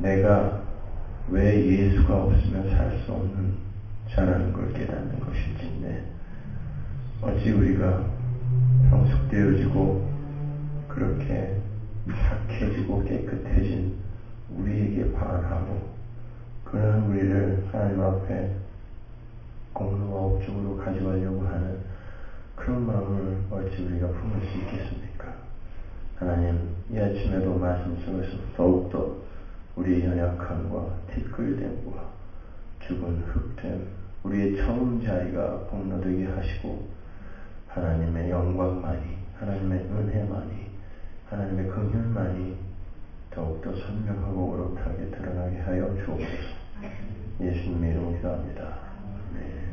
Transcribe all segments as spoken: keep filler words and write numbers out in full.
내가 왜 예수가 없으면 살 수 없는 자라는 걸 깨닫는 것일진데, 어찌 우리가 성숙되어지고 그렇게 착해지고 깨끗해진 우리에게 반하고 그러한 우리를 하나님 앞에 공로와 업적으로 가져가려고 하는 그런 마음을 어찌 우리가 품을 수 있겠습니까? 하나님, 이 아침에도 말씀 속에서 더욱더 우리의 연약함과 티끌됨과 죽은 흙됨, 우리의 처음 자리가 폭로되게 하시고 하나님의 영광만이, 하나님의 은혜만이, 하나님의 긍휼만이 더욱더 선명하고 오롯하게 드러나게 하여 주옵소서. 예수님의 이름으로 기도합니다. 아멘.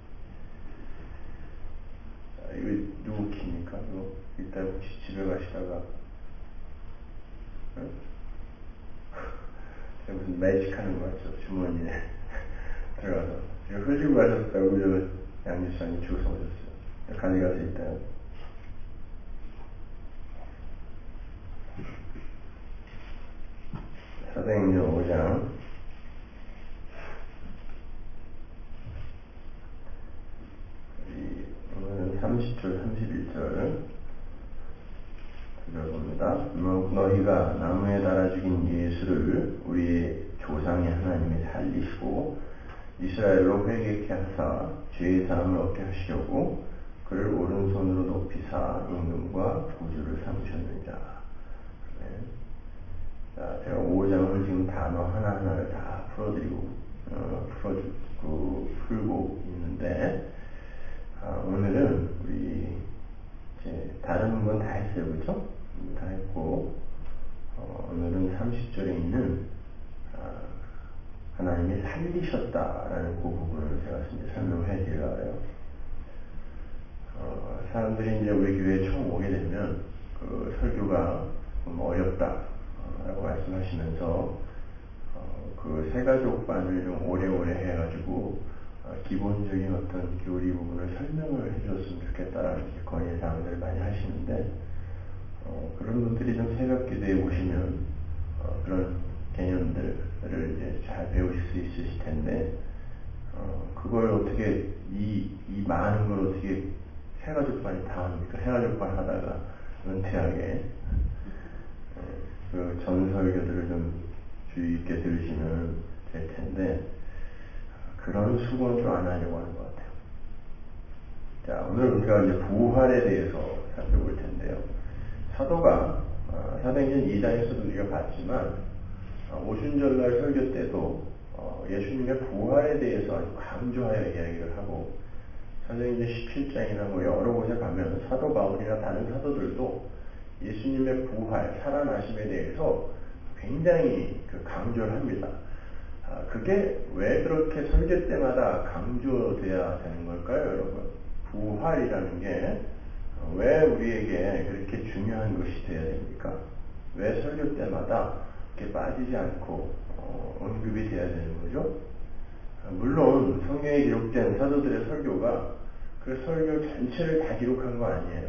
자, 이거 누구 킵니까? 이거 이따 혹시 집에 가시다가 응? 무슨 매직 하는 것 같죠? 주머니에 들어가서 지금 흘리고 가셨다고 저 양지사님 주워서 오셨어요. 가져가서 있다요. 사도행전 오 장 오늘은 삼십 절 삼십일 절 읽어봅니다. 너희가 나무에 달아 죽인 예수를 우리의 조상의 하나님이 살리시고 이스라엘로 회개케 하사 죄의 사함을 얻게 하시려고 그를 오른손으로 높이사 임금과 구주를 삼으셨느니라. 네. 자, 제가 오 장을 지금 단어 하나하나를 다 풀어드리고, 어, 풀어주고, 풀고 있는데, 아, 오늘은 우리, 이제, 다른 건 다 했어요. 그죠? 다 했고, 어, 오늘은 삼십 절에 있는, 아, 하나님이 살리셨다라는 그 부분을 제가 이제 설명을 해드리려고 해요. 어, 사람들이 이제 우리 교회에 처음 오게 되면, 그 설교가 좀 어렵다. 라고 말씀하시면서 어, 그 세가족반을 좀 오래오래 해가지고 어, 기본적인 어떤 교리 부분을 설명을 해줬으면 좋겠다라는 건의 사항들을 많이 하시는데 어, 그런 분들이 좀 새벽 기도에 오시면 어, 그런 개념들을 이제 잘 배우실 수 있으실 텐데 어, 그걸 어떻게 이, 이 많은 걸 어떻게 세가족반이 다 합니까? 세가족반 하다가 은퇴하게 그 전설교들을 좀 주의 있게 들으시면 될 텐데 그런 수고는 좀 안 하려고 하는 것 같아요. 자, 오늘 우리가 이제 부활에 대해서 살펴볼 텐데요. 사도가 어, 사도행전 이 장에서도 우리가 봤지만 어, 오순절날 설교 때도 어, 예수님의 부활에 대해서 아주 강조하여 이야기를 하고 사도행전 십칠 장이나 뭐 여러 곳에 가면 사도 바울이나 다른 사도들도 예수님의 부활, 살아나심에 대해서 굉장히 그 강조를 합니다. 아, 그게 왜 그렇게 설교 때마다 강조돼야 되는 걸까요, 여러분? 부활이라는 게 왜 우리에게 그렇게 중요한 것이 돼야 됩니까? 왜 설교 때마다 이렇게 빠지지 않고 어, 언급이 돼야 되는 거죠? 아, 물론 성경에 기록된 사도들의 설교가 그 설교 전체를 다 기록한 거 아니에요.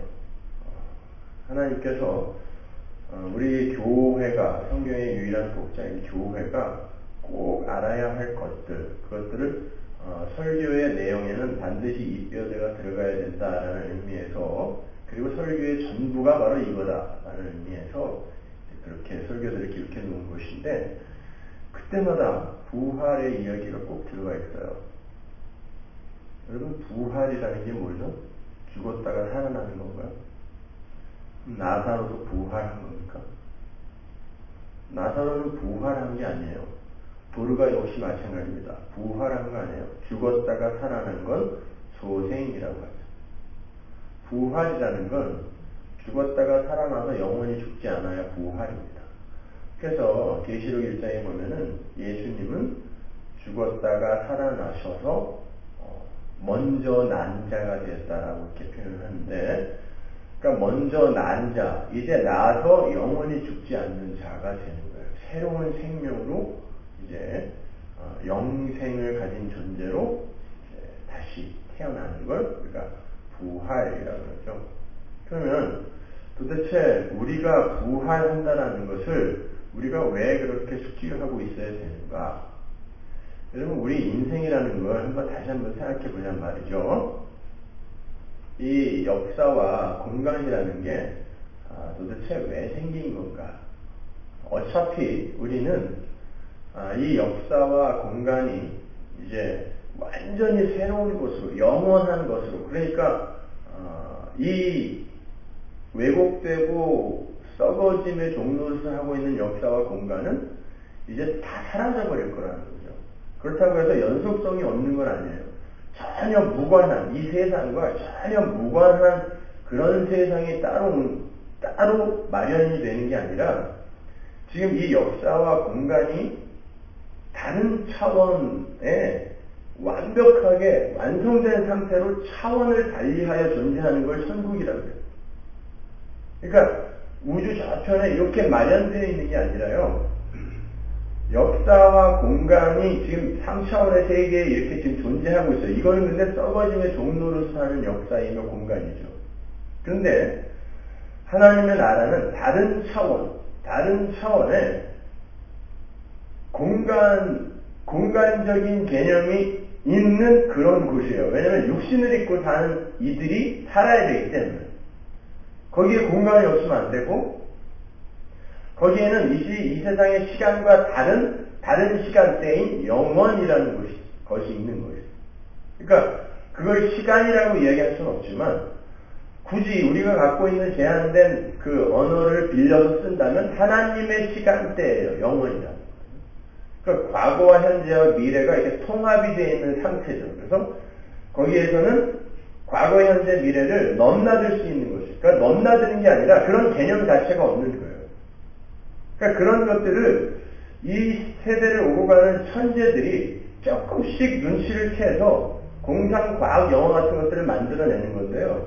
하나님께서 우리 교회가 성경의 유일한 독자인 교회가 꼭 알아야 할 것들, 그것들을 설교의 내용에는 반드시 이 뼈대가 들어가야 된다라는 의미에서 그리고 설교의 전부가 바로 이거다라는 의미에서 그렇게 설교들을 기록해 놓은 것인데 그때마다 부활의 이야기가 꼭 들어가 있어요. 여러분 부활이라는 게 뭐죠? 죽었다가 살아나는 건가요? 나사로도 부활한 겁니까? 나사로는 부활한 게 아니에요. 도르가 역시 마찬가지입니다. 부활한 거 아니에요. 죽었다가 살아난 건 소생이라고 하죠. 부활이라는 건 죽었다가 살아나서 영원히 죽지 않아야 부활입니다. 그래서 계시록 일 장에 보면은 예수님은 죽었다가 살아나셔서 먼저 난 자가 되었다라고 이렇게 표현을 하는데 그러니까 먼저 난 자, 이제 나서 영원히 죽지 않는 자가 되는 거예요. 새로운 생명으로 이제 어, 영생을 가진 존재로 이제 다시 태어나는 걸 우리가 부활이라고 그러죠. 그러면 도대체 우리가 부활한다라는 것을 우리가 왜 그렇게 숙지하고 있어야 되는가? 여러분, 우리 인생이라는 걸 한번 다시 한번 생각해 보자는 말이죠. 이 역사와 공간이라는 게 아, 도대체 왜 생긴 건가? 어차피 우리는 아, 이 역사와 공간이 이제 완전히 새로운 곳으로, 영원한 것으로, 그러니까 어, 이 왜곡되고 썩어짐의 종노릇을 하고 있는 역사와 공간은 이제 다 사라져버릴 거라는 거죠. 그렇다고 해서 연속성이 없는 건 아니에요. 전혀 무관한, 이 세상과 전혀 무관한 그런 세상이 따로, 따로 마련이 되는 게 아니라 지금 이 역사와 공간이 다른 차원에 완벽하게 완성된 상태로 차원을 달리하여 존재하는 걸 천국이라고 해요. 그러니까 우주 저편에 이렇게 마련되어 있는 게 아니라요. 역사와 공간이 지금 삼 차원의 세계에 이렇게 지금 존재하고 있어요. 이거는 근데 썩어짐의 종로로 사는 역사이며 공간이죠. 그런데 하나님의 나라는 다른 차원, 다른 차원에 공간, 공간적인 개념이 있는 그런 곳이에요. 왜냐하면 육신을 입고 사는 이들이 살아야 되기 때문에. 거기에 공간이 없으면 안 되고, 거기에는 이, 이 세상의 시간과 다른, 다른 시간대인 영원이라는 것이, 것이 있는 것이에요. 그러니까, 그걸 시간이라고 이야기할 수는 없지만, 굳이 우리가 갖고 있는 제한된 그 언어를 빌려서 쓴다면, 하나님의 시간대예요. 영원이라는. 그러니까, 과거와 현재와 미래가 이렇게 통합이 되어 있는 상태죠. 그래서, 거기에서는 과거, 현재, 미래를 넘나들 수 있는 것이죠. 그러니까 넘나드는 게 아니라 그런 개념 자체가 없는 거예요. 그러니까 그런 것들을 이 세대를 오고 가는 천재들이 조금씩 눈치를 캐서 공상, 과학, 영어 같은 것들을 만들어내는 건데요.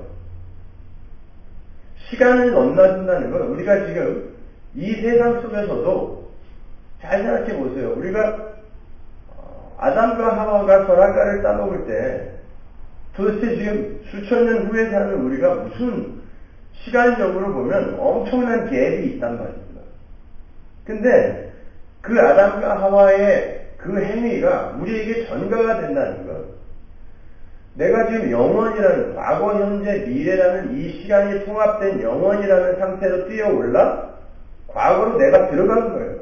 시간을 넘나든다는 건 우리가 지금 이 세상 속에서도 잘 생각해 보세요. 우리가 아담과 하와가 선악과를 따먹을 때 도대체 지금 수천 년 후에 사는 우리가 무슨 시간적으로 보면 엄청난 갭이 있단 말입니다. 근데 그 아담과 하와의 그 행위가 우리에게 전가가 된다는 것. 내가 지금 영원이라는, 과거, 현재, 미래라는 이 시간이 통합된 영원이라는 상태로 뛰어올라 과거로 내가 들어간 거예요.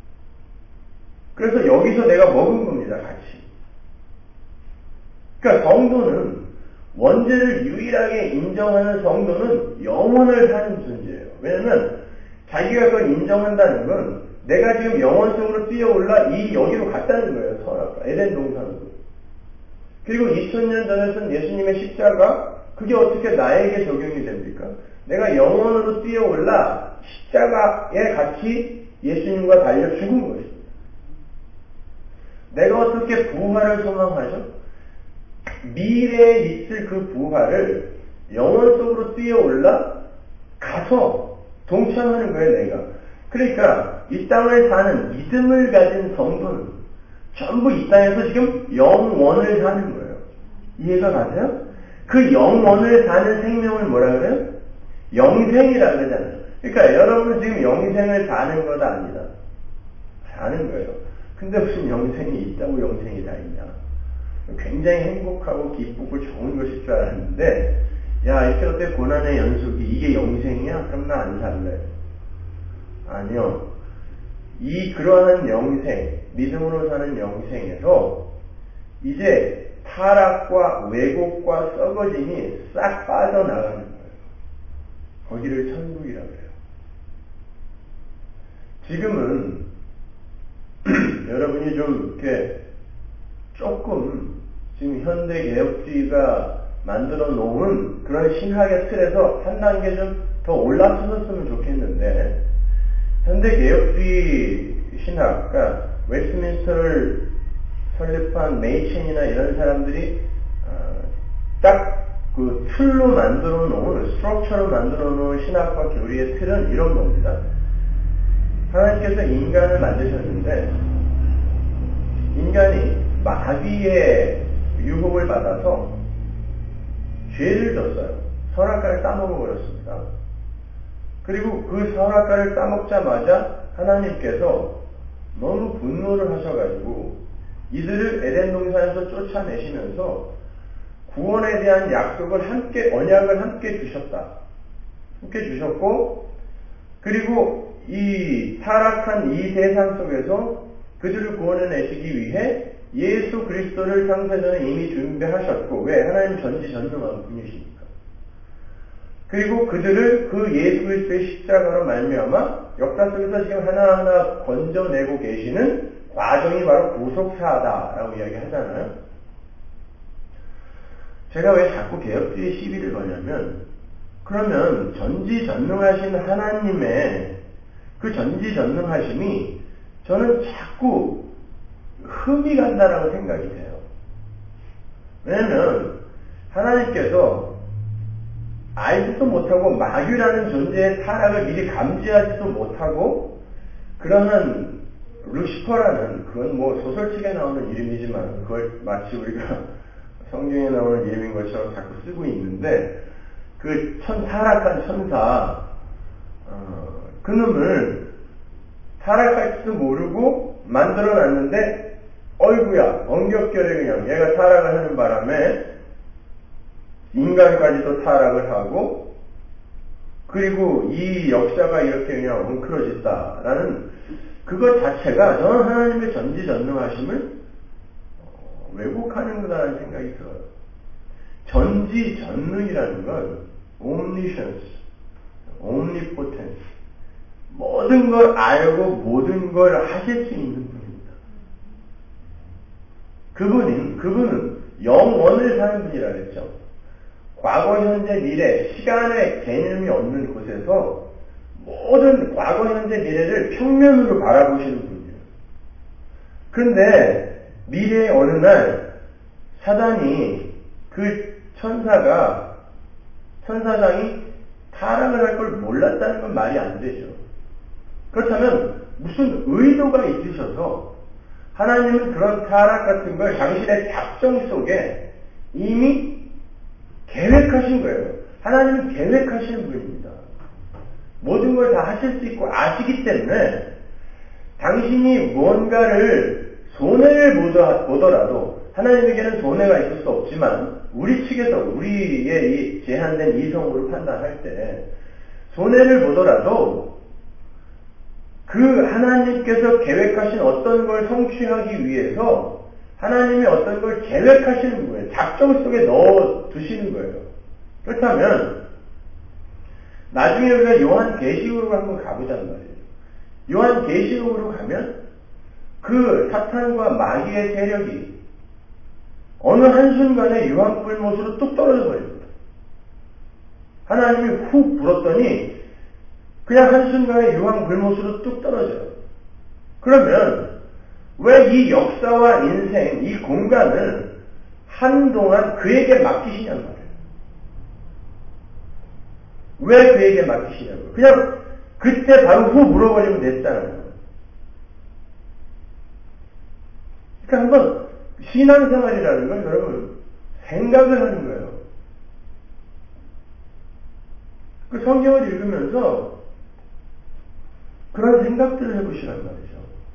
그래서 여기서 내가 먹은 겁니다, 같이. 그러니까 성도는, 원죄를 유일하게 인정하는 성도는 영원을 사는 존재예요. 왜냐면 자기가 그걸 인정한다는 건 내가 지금 영원 속으로 뛰어올라 이 여기로 갔다는 거예요. 선악과 에덴 동산으로. 그리고 이천 년 전에 쓴 예수님의 십자가, 그게 어떻게 나에게 적용이 됩니까? 내가 영원으로 뛰어올라 십자가에 같이 예수님과 달려 죽은 것입니다. 내가 어떻게 부활을 소망하죠? 미래에 있을 그 부활을 영원 속으로 뛰어올라 가서 동참하는 거예요, 내가. 그러니까 이 땅을 사는 믿음을 가진 성도는 전부 이 땅에서 지금 영원을 사는 거예요. 이해가 가세요? 그 영원을 사는 생명을 뭐라 그래요? 영생이라 그러잖아요. 그러니까 여러분은 지금 영생을 사는 것 아니다. 사는 거예요. 근데 무슨 영생이 있다고 영생이 다 있냐. 굉장히 행복하고 기쁘고 좋은 것일 줄 알았는데, 야, 이렇게 어때 고난의 연속이 이게 영생이야? 그럼 나 안 살래. 아니요. 이 그러한 영생, 믿음으로 사는 영생에서 이제 타락과 왜곡과 썩어짐이 싹 빠져나가는 거예요. 거기를 천국이라고 해요. 지금은 여러분이 좀 이렇게 조금 지금 현대 개혁주의가 만들어 놓은 그런 신학의 틀에서 한 단계 좀 더 올라서셨으면 좋겠는데, 현대 개혁주의 신학, 그러니까 웨스트민스터를 설립한 메이첸이나 이런 사람들이 어, 딱 그 틀로 만들어 놓은, 스트럭처로 만들어 놓은 신학과 교리의 틀은 이런 겁니다. 하나님께서 인간을 만드셨는데 인간이 마귀의 유혹을 받아서 죄를 졌어요. 선악과를 따먹어 버렸습니다. 그리고 그 선악과를 따먹자마자 하나님께서 너무 분노를 하셔가지고 이들을 에덴 동산에서 쫓아내시면서 구원에 대한 약속을 함께, 언약을 함께 주셨다. 함께 주셨고, 그리고 이 타락한 이 세상 속에서 그들을 구원해내시기 위해 예수 그리스도를 창세전에 이미 준비하셨고, 왜? 하나님 전지전능한 분이시니까. 그리고 그들을 그 예수 그리스도의 십자가로 말미암아 역사 속에서 지금 하나하나 건져내고 계시는 과정이 바로 구속사다라고 이야기하잖아요. 제가 왜 자꾸 개혁주의 시비를 거냐면, 그러면 전지전능하신 하나님의 그 전지전능하심이 저는 자꾸 흠이 간다라고 생각이 돼요. 왜냐면 하나님께서 알지도 못하고 마귀라는 존재의 타락을 미리 감지하지도 못하고, 그러한 루시퍼라는, 그건 뭐 소설책에 나오는 이름이지만 그걸 마치 우리가 성경에 나오는 이름인 것처럼 자꾸 쓰고 있는데, 그 천, 타락한 천사, 어, 그놈을 타락할지도 모르고 만들어놨는데, 어이구야, 엉겹결에 그냥 얘가 타락을 하는 바람에 인간까지도 타락을 하고, 그리고 이 역사가 이렇게 그냥 엉클어졌다라는 그것 자체가 저는 하나님의 전지전능하심을 왜곡하는 거다라는 생각이 들어요. 전지전능이라는 건 omniscience, omnipotence, 모든 걸 알고 모든 걸 하실 수 있는 분입니다. 그분은, 그분은 영원을 사는 분이라 그랬죠. 과거, 현재, 미래, 시간의 개념이 없는 곳에서 모든 과거, 현재, 미래를 평면으로 바라보시는 분이에요. 그런데 미래의 어느 날 사단이, 그 천사가, 천사장이 타락을 할 걸 몰랐다는 건 말이 안 되죠. 그렇다면 무슨 의도가 있으셔서 하나님은 그런 타락 같은 걸 당신의 작정 속에 이미 계획하신 거예요. 하나님은 계획하시는 분입니다. 모든 걸 다 하실 수 있고 아시기 때문에 당신이 뭔가를 손해를 보더라도, 하나님에게는 손해가 있을 수 없지만 우리 측에서 우리의 이 제한된 이성으로 판단할 때 손해를 보더라도 그 하나님께서 계획하신 어떤 걸 성취하기 위해서 하나님이 어떤 걸 계획하시는 거예요. 작정 속에 넣어 두시는 거예요. 그렇다면 나중에 우리가 요한계시록으로 한번 가보자는 말이에요. 요한계시록으로 가면 그 사탄과 마귀의 세력이 어느 한순간에 유황불못으로 뚝 떨어져 버립니다. 하나님이 훅 불었더니 그냥 한순간에 유황불못으로 뚝 떨어져요. 그러면 왜 이 역사와 인생, 이 공간을 한동안 그에게 맡기시냔 말이에요. 왜 그에게 맡기시냐고요. 그냥 그때 바로 후 물어버리면 됐잖아요. 그러니까 한번 신앙생활이라는 건 여러분 생각을 하는 거예요. 그 성경을 읽으면서 그런 생각들을 해보시란 말이죠.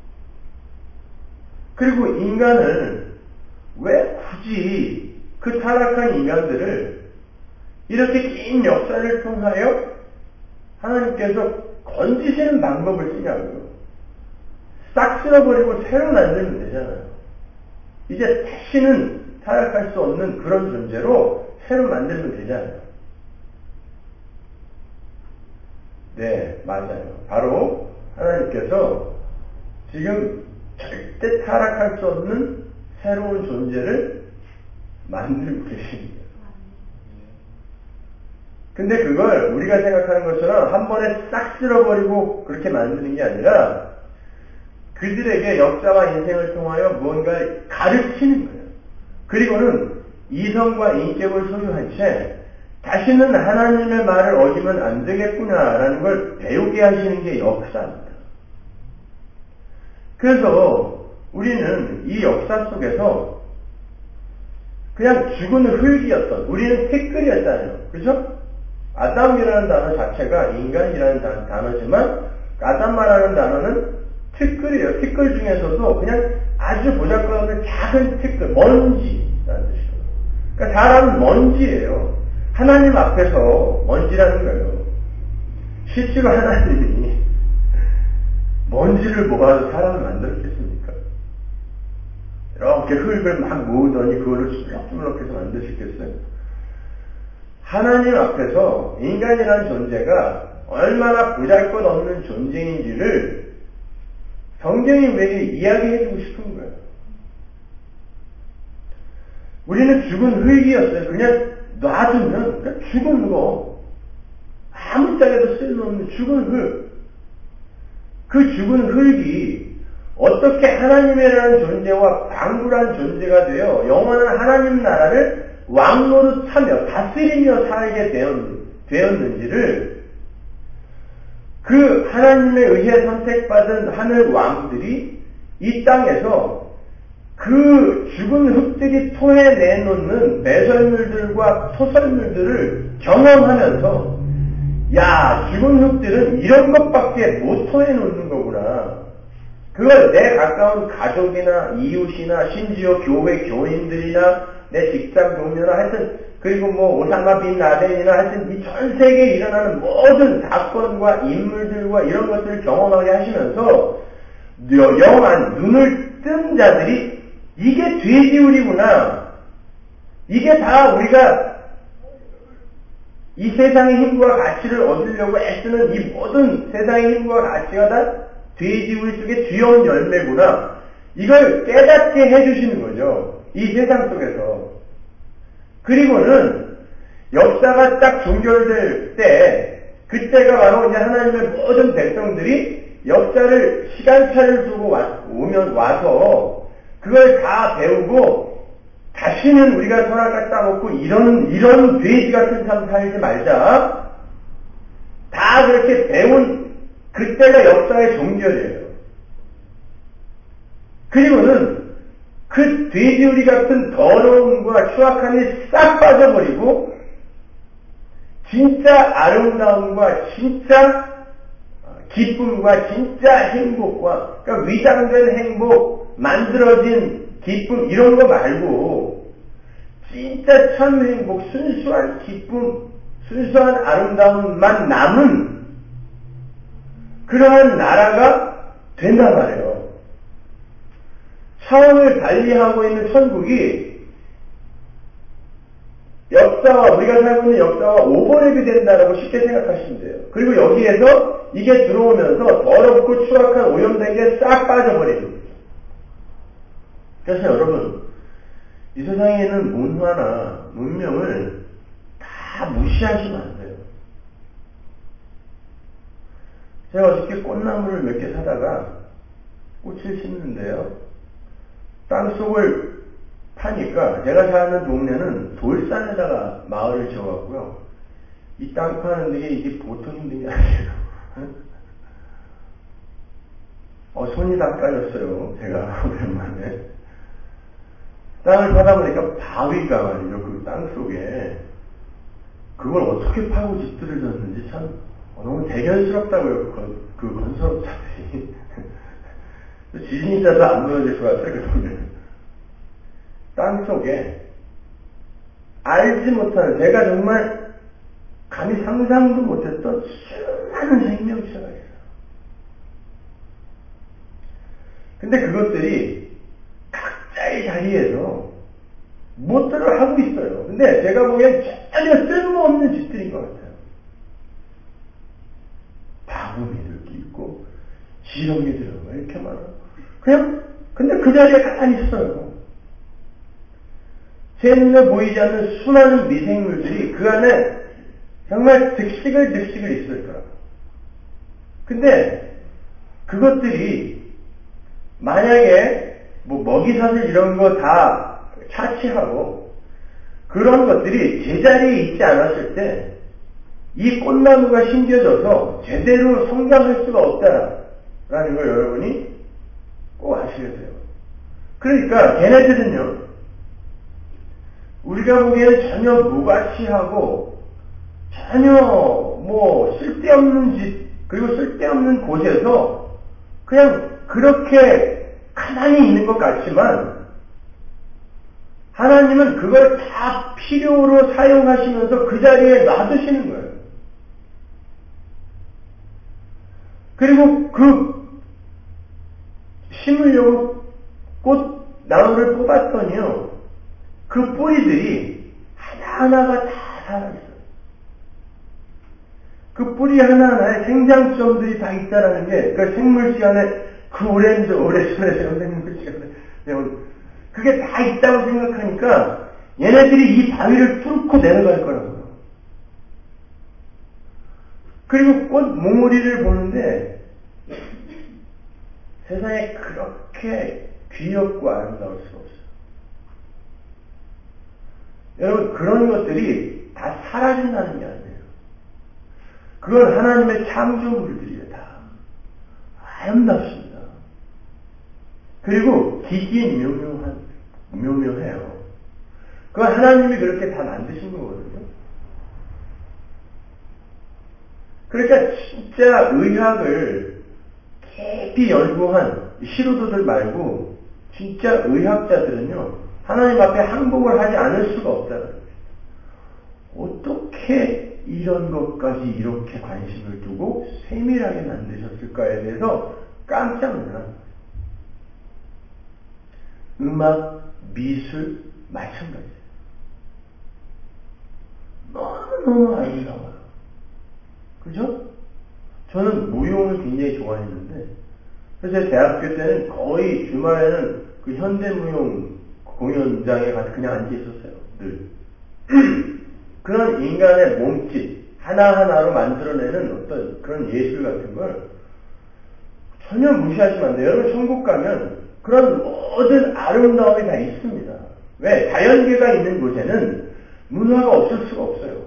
그리고 인간을 왜 굳이 그 타락한 인간들을 이렇게 긴 역사를 통하여 하나님께서 건지시는 방법을 쓰냐고요. 싹 쓸어버리고 새로 만들면 되잖아요. 이제 다시는 타락할 수 없는 그런 존재로 새로 만들면 되잖아요. 네, 맞아요. 바로 하나님께서 지금 절대 타락할 수 없는 새로운 존재를 만들고 계십니다. 근데 그걸 우리가 생각하는 것처럼 한 번에 싹 쓸어버리고 그렇게 만드는 게 아니라 그들에게 역사와 인생을 통하여 무언가를 가르치는 거예요. 그리고는 이성과 인격을 소유한 채 다시는 하나님의 말을 어기면 안 되겠구나라는 걸 배우게 하시는 게 역사입니다. 그래서 우리는 이 역사 속에서 그냥 죽은 흙이었던, 우리는 티끌이었잖아요. 그죠? 아담이라는 단어 자체가 인간이라는 단어지만 아담마라는 단어는 티끌이에요. 티끌 중에서도 그냥 아주 보잘것없는 작은 티끌, 먼지라는 뜻이에요. 그러니까 사람은 먼지예요. 하나님 앞에서 먼지라는 거예요. 실제로 하나님이 먼지를 모아서 사람을 만들었겠습니까? 이렇게 흙을 막 모으더니 그걸로 주물럭주물럭해서 만드셨겠어요? 하나님 앞에서 인간이라는 존재가 얼마나 보잘것없는 존재인지를 성경이 우리에게 이야기해주고 싶은 거예요. 우리는 죽은 흙이었어요. 그냥 놔두면 그냥 죽은 거, 아무짝에도 쓸모없는 죽은 흙. 그 죽은 흙이 어떻게 하나님이라는 존재와 방불한 존재가 되어 영원한 하나님 나라를 왕노릇하며 다스리며 살게 되었는지를 그 하나님에 의해 선택받은 하늘 왕들이 이 땅에서 그 죽은 흙들이 토해내놓는 배설물들과 토설물들을 경험하면서 야, 죽은 흙들은 이런 것밖에 못 토해놓는 거구나. 그걸 내 가까운 가족이나 이웃이나 심지어 교회 교인들이나 내 직장 동료나 하여튼 그리고 뭐 오사마 빈 라덴이나 하여튼 이 전 세계에 일어나는 모든 사건과 인물들과 이런 것들을 경험하게 하시면서 영한 눈을 뜬 자들이 이게 돼지우리구나. 이게 다 우리가 이 세상의 힘과 가치를 얻으려고 애쓰는 이 모든 세상의 힘과 가치가 다 돼지우리 속의 귀여운 열매구나. 이걸 깨닫게 해주시는 거죠. 이 세상 속에서. 그리고는 역사가 딱 종결될 때, 그때가 바로 이제 하나님의 모든 백성들이 역사를 시간차를 두고 와, 오면 와서 그걸 다 배우고 다시는 우리가 선악과 따먹고 이런 이런 돼지 같은 삶 살지 말자. 다 그렇게 배운 그때가 역사의 종결이에요. 그리고는 그 돼지우리 같은 더러움과 추악함이 싹 빠져버리고 진짜 아름다움과 진짜 기쁨과 진짜 행복과 그러니까 위장된 행복, 만들어진 기쁨 이런 거 말고 진짜 참 행복, 순수한 기쁨, 순수한 아름다움만 남은 그러한 나라가 된단 말이에요. 차원을 달리하고 있는 천국이 역사와 우리가 살고 있는 역사와 오버랩이 된다라고 쉽게 생각하시면 돼요. 그리고 여기에서 이게 들어오면서 더럽고 추악한 오염된 게 싹 빠져버리는 거죠. 그래서 여러분 이 세상에 있는 문화나 문명을 다 무시하시면 안 돼요. 제가 어저께 꽃나무를 몇 개 사다가 꽃을 심는데요. 땅속을 파니까 제가 사는 동네는 돌산에다가 마을을 지어갖고요. 이 땅 파는 게 이게 보통 힘든 게 아니에요. 어, 손이 다 까졌어요. 제가 오랜만에. 땅을 파다 보니까 바위가 말이죠. 그 땅 속에. 그걸 어떻게 파고 집들을 졌는지 참 어, 너무 대견스럽다고요. 그, 그 건설업자들이. 지진이 있어서 안 무너질 것 같아요. 그 동네는. 땅 속에 알지 못하는, 제가 정말 감히 상상도 못했던 수많은 생명체가 있어요. 근데 그것들이 각자의 자리에서 못들을 하고 있어요. 근데 제가 보기엔 전혀 쓸모없는 짓들인 것 같아요. 바구니들도 있고 지렁이들은 왜 이렇게 많아? 그냥 근데 그 자리에 가만히 있어요. 제 눈에 보이지 않는 수많은 미생물들이 그 안에 정말 득식을 득식을 있을 거라고. 근데 그것들이 만약에 뭐 먹이사슬 이런 거 다 차치하고 그런 것들이 제자리에 있지 않았을 때 이 꽃나무가 심겨져서 제대로 성장할 수가 없다라는 걸 여러분이 꼭 아셔야 돼요. 그러니까 걔네들은요, 우리가 보기에는 전혀 무가치하고 전혀 뭐 쓸데없는 짓 그리고 쓸데없는 곳에서 그냥 그렇게 가만히 있는 것 같지만 하나님은 그걸 다 필요로 사용하시면서 그 자리에 놔두시는 거예요. 그리고 그 심으려고 꽃나무를 뽑았더니요, 그 뿌리들이 하나하나가 다 살아있어요. 그 뿌리 하나하나에 생장점들이 다 있다라는 게, 그 생물 시간에, 그 오랜, 오래전에 배운 생물 시간에 배운, 그게 다 있다고 생각하니까, 얘네들이 이 바위를 뚫고 내려갈 거라고요. 그리고 꽃 몽우리를 보는데, 세상에 그렇게 귀엽고 아름다울 수가 없어요. 여러분, 그런 것들이 다 사라진다는 게 아니에요. 그건 하나님의 창조물들이에요, 다. 아름답습니다. 그리고 기기묘묘한, 묘묘해요. 그건 하나님이 그렇게 다 만드신 거거든요. 그러니까 진짜 의학을 깊이 연구한 시로도들 말고 진짜 의학자들은요, 하나님 앞에 항복을 하지 않을 수가 없다는 거예요. 어떻게 이런 것까지 이렇게 관심을 두고 세밀하게 만드셨을까에 대해서 깜짝 놀랍니다. 음악, 미술, 마찬가지예요. 너무너무 아름다워요. 그죠? 저는 무용을 굉장히 좋아했는데, 그래서 대학교 때는 거의 주말에는 그 현대무용 공연장에 가서 그냥 앉아 있었어요. 늘. 그런 인간의 몸짓 하나하나로 만들어내는 어떤 그런 예술 같은 걸 전혀 무시하시면 안 돼요. 여러분 천국 가면 그런 모든 아름다움이 다 있습니다. 왜? 자연계가 있는 곳에는 문화가 없을 수가 없어요.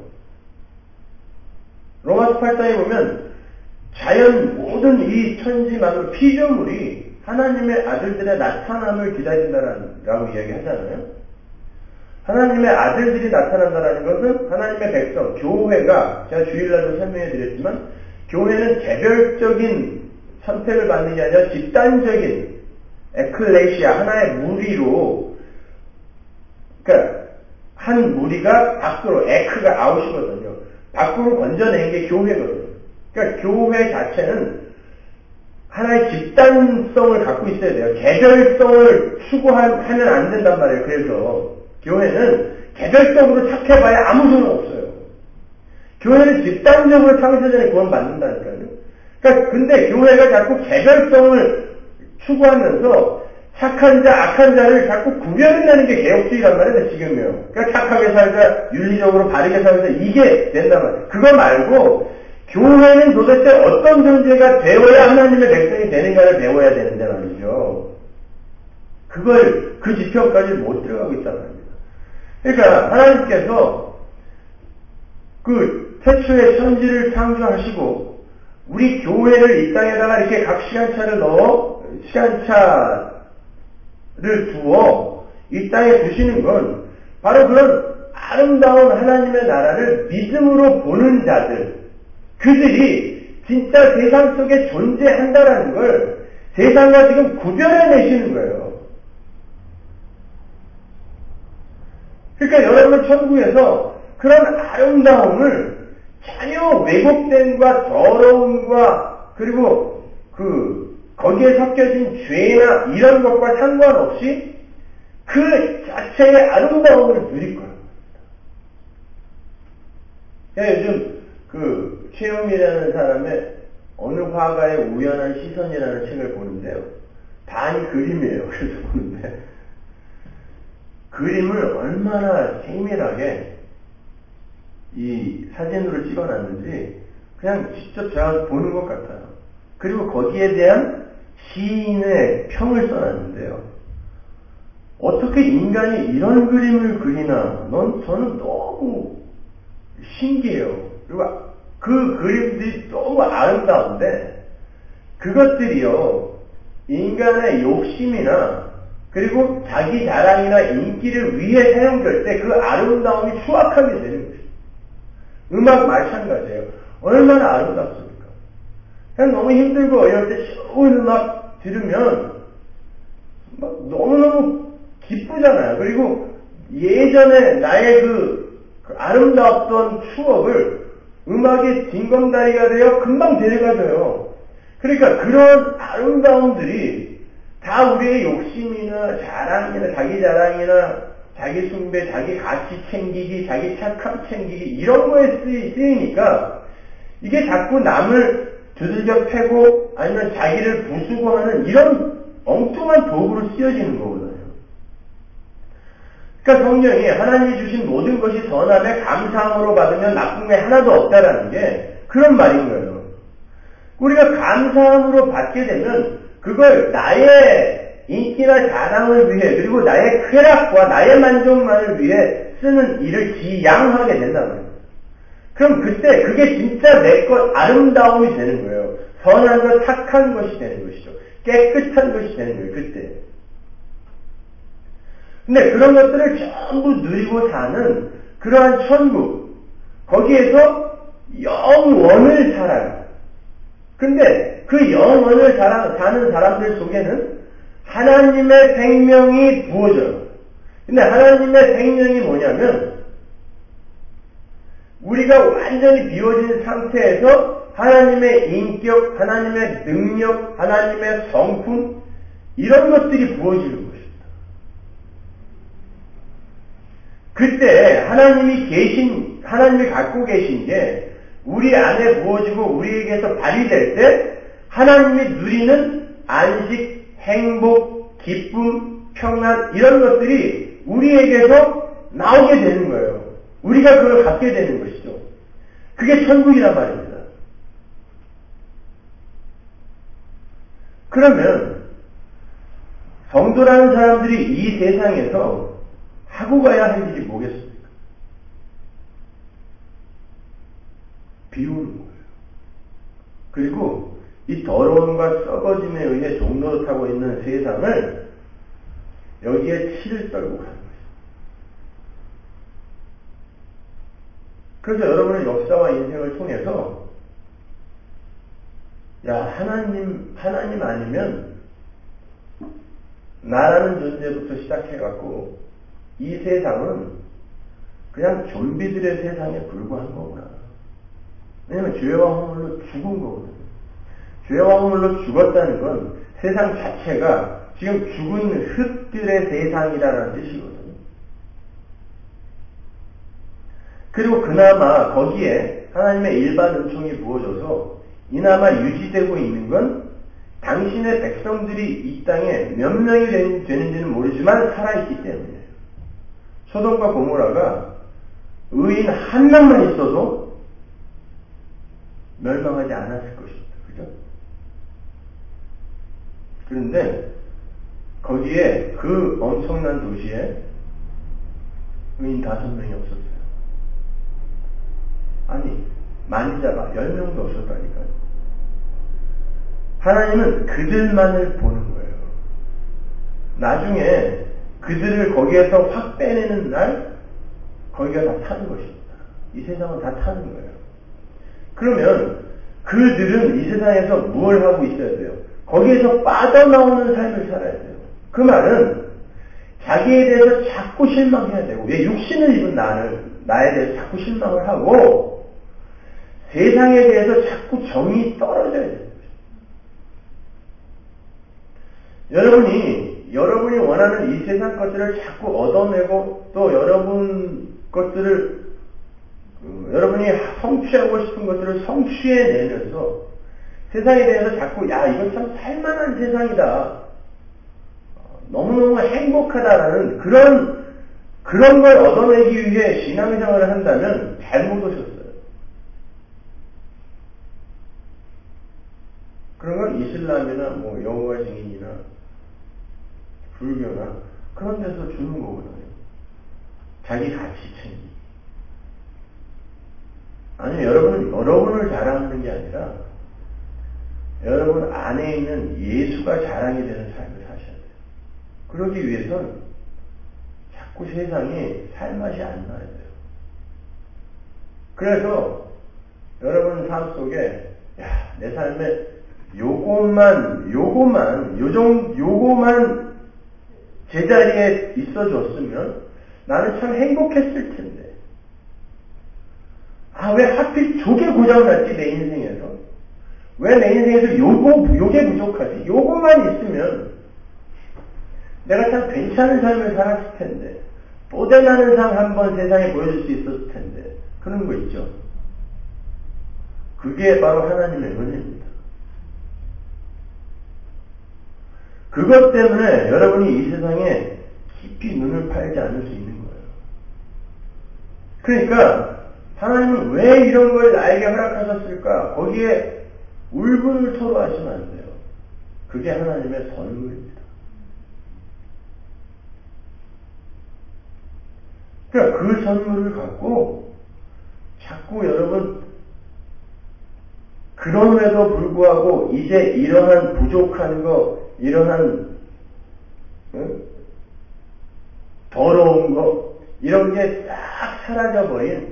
로마서 팔 장에 보면 자연 모든 이 천지 만물 피조물이 하나님의 아들들의 나타남을 기다린다라고 이야기하잖아요. 하나님의 아들들이 나타난다는 것은 하나님의 백성, 교회가, 제가 주일날도 설명해 드렸지만, 교회는 개별적인 선택을 받는 게 아니라 집단적인 에클레시아, 하나의 무리로, 그러니까 한 무리가 밖으로, 에크가 아웃이거든요. 밖으로 건져낸 게 교회거든요. 그러니까 교회 자체는 하나의 집단성을 갖고 있어야 돼요. 개별성을 추구하면 안 된단 말이에요. 그래서 교회는 개별적으로 착해봐야 아무 소용 없어요. 교회는 집단적으로 창조전에 구원받는다니까요. 그러니까 근데 교회가 자꾸 개별성을 추구하면서 착한 자, 악한 자를 자꾸 구별해내는 게 개혁주의란 말이에요, 지금요. 그러니까 착하게 살자, 윤리적으로 바르게 살자, 이게 된단 말이에요. 그거 말고 교회는 도대체 어떤 존재가 되어야 하나님의 백성이 되는가를 배워야 되는데 말이죠. 그걸, 그 지평까지 못 들어가고 있단 말입니다. 그러니까 하나님께서 그 태초에 천지를 창조하시고 우리 교회를 이 땅에다가 이렇게 각 시간차를 넣어 시간차를 두어 이 땅에 두시는 건 바로 그런 아름다운 하나님의 나라를 믿음으로 보는 자들, 그들이 진짜 세상 속에 존재한다라는 걸 세상과 지금 구별해내시는 거예요. 그러니까 여러분은 천국에서 그런 아름다움을 전혀 왜곡됨과 더러움과 그리고 그 거기에 섞여진 죄나 이런 것과 상관없이 그 자체의 아름다움을 누릴 거예요. 제가 요즘 그 최영미라는 사람의 어느 화가의 우연한 시선이라는 책을 보는데요. 단이 그림이에요. 그래서 보는데 그림을 얼마나 세밀하게 이 사진으로 찍어놨는지 그냥 직접 제가 보는 것 같아요. 그리고 거기에 대한 시인의 평을 써놨는데요. 어떻게 인간이 이런 그림을 그리나 넌 저는 너무 신기해요. 그리고 그 그림들이 너무 아름다운데 그것들이요 인간의 욕심이나 그리고 자기 자랑이나 인기를 위해 사용될 때 그 아름다움이 추악하게 되는 것입니다. 음악 마찬가지예요. 얼마나 아름답습니까? 그냥 너무 힘들고 어려울 때 좋은 음악 들으면 막 너무너무 기쁘잖아요. 그리고 예전에 나의 그, 그 아름다웠던 추억을 음악의 징검다리가 되어 금방 데려가줘요. 그러니까 그런 아름다움들이 다 우리의 욕심이나 자랑이나 자기 자랑이나 자기 숭배, 자기 가치 챙기기, 자기 착함 챙기기 이런 거에 쓰이, 쓰이니까 이게 자꾸 남을 두들겨 패고 아니면 자기를 부수고 하는 이런 엉뚱한 도구로 쓰여지는 거거든요. 그러니까 성경이 하나님이 주신 모든 것이 선함에 감사함으로 받으면 나쁜 게 하나도 없다라는 게 그런 말인 거예요. 우리가 감사함으로 받게 되면 그걸 나의 인기나 자랑을 위해 그리고 나의 쾌락과 나의 만족만을 위해 쓰는 일을 지양하게 된단 말이에요. 그럼 그때 그게 진짜 내 것 아름다움이 되는 거예요. 선한 것, 착한 것이 되는 것이죠. 깨끗한 것이 되는 거예요. 그때. 근데 그런 것들을 전부 누리고 사는 그러한 천국, 거기에서 영원을 살아요. 근데 그 영원을 사는 사람들 속에는 하나님의 생명이 부어져요. 근데 하나님의 생명이 뭐냐면 우리가 완전히 비워진 상태에서 하나님의 인격, 하나님의 능력, 하나님의 성품 이런 것들이 부어지는 것입니다. 그때 하나님이 계신, 하나님이 갖고 계신 게 우리 안에 부어지고 우리에게서 발휘될 때 하나님이 누리는 안식, 행복, 기쁨, 평안 이런 것들이 우리에게서 나오게 되는 거예요. 우리가 그걸 갖게 되는 것이죠. 그게 천국이란 말입니다. 그러면 성도라는 사람들이 이 세상에서 하고 가야 할 일이 뭐겠습니까? 비우는 거예요. 그리고 이 더러움과 썩어짐에 의해 종노릇하고 있는 세상을 여기에 치를 떨고 가는 거예요. 그래서 여러분의 역사와 인생을 통해서 야 하나님 하나님 아니면 나라는 존재부터 시작해갖고 이 세상은 그냥 좀비들의 세상에 불과한 거구나. 왜냐면 죄와 허물로 죽은 거거든요. 죄와 허물로 죽었다는 건 세상 자체가 지금 죽은 흙들의 세상이라는 뜻이거든요. 그리고 그나마 거기에 하나님의 일반 은총이 부어져서 이나마 유지되고 있는 건 당신의 백성들이 이 땅에 몇 명이 되는지는 모르지만 살아있기 때문이에요. 소돔과 고모라가 의인 한 명만 있어도 멸망하지 않았을 것입니다. 그죠? 그런데 거기에 그 엄청난 도시에 의인 다섯 명이 없었어요. 아니, 만자가 열 명도 없었다니까요. 하나님은 그들만을 보는 거예요. 나중에 그들을 거기에서 확 빼내는 날, 거기가 다 타는 것입니다. 이 세상은 다 타는 거예요. 그러면 그들은 이 세상에서 무엇을 하고 있어야 돼요? 거기에서 빠져나오는 삶을 살아야 돼요. 그 말은 자기에 대해서 자꾸 실망해야 되고, 왜 육신을 입은 나를, 나에 대해서 자꾸 실망을 하고, 세상에 대해서 자꾸 정이 떨어져야 돼요. 여러분이, 여러분이 원하는 이 세상 것들을 자꾸 얻어내고, 또 여러분 것들을, 그, 여러분이 성취하고 싶은 것들을 성취해내면서, 세상에 대해서 자꾸, 야, 이거 참 살만한 세상이다. 너무너무 행복하다라는 그런, 그런 걸 얻어내기 위해 신앙생활을 한다면 잘못 오셨어요. 그런 건 이슬람이나 뭐 여호와 증인이나 불교나 그런 데서 주는 거거든요. 자기 가치 챙기. 아니, 여러분은 여러분을 자랑하는 게 아니라 여러분 안에 있는 예수가 자랑이 되는 삶을 사셔야 돼요. 그러기 위해선 자꾸 세상이 살맛이 안 나야 돼요. 그래서 여러분 삶 속에 야, 내 삶에 요것만, 요것만, 요정, 요것만 제자리에 있어 줬으면 나는 참 행복했을 텐데. 아, 왜 하필 저게 고장났지, 내 인생에서? 왜 내 인생에서 요거, 요게 부족하지? 요것만 있으면 내가 참 괜찮은 삶을 살았을 텐데. 뽀대나는 삶 한번 세상에 보여줄 수 있었을 텐데. 그런 거 있죠. 그게 바로 하나님의 은혜입니다. 그것 때문에 여러분이 이 세상에 깊이 눈을 팔지 않을 수 있는 거예요. 그러니까 하나님은 왜 이런 걸 나에게 허락하셨을까? 거기에 울분을 토로하시면 안 돼요. 그게 하나님의 선물입니다. 그러니까 그 선물을 갖고 자꾸 여러분 그럼에도 불구하고 이제 이러한 부족한 거, 이러한 응? 더러운 거 이런 게 싹 사라져버린